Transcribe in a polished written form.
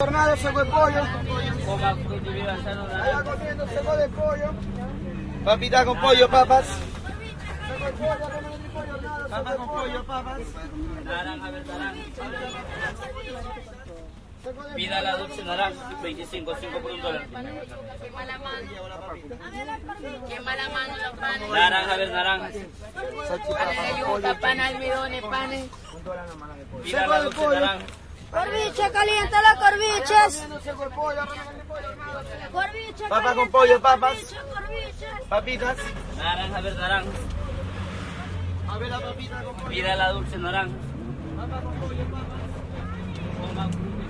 Tornado, seco de pollo. Coma frutividad, Allá comiendo seco de pollo. Papita con pollo, papas. Seco de pollo, papas con pollo, papas. naranja, naranja. Pida la dulce naranja, 25, 5 por $1. Quema la mano. Quema la mano los panes. Naranja, naranja. Panes de yuca, panes almidones, panes. Pida la dulce naranja. Corviche, calienta los corviches. Corviche, Papas con pollo, papas. corviche. Papitas. Naranja, naranja. A ver la papita con pollo. Pida la dulce naranja. Papas con pollo, papas. Coma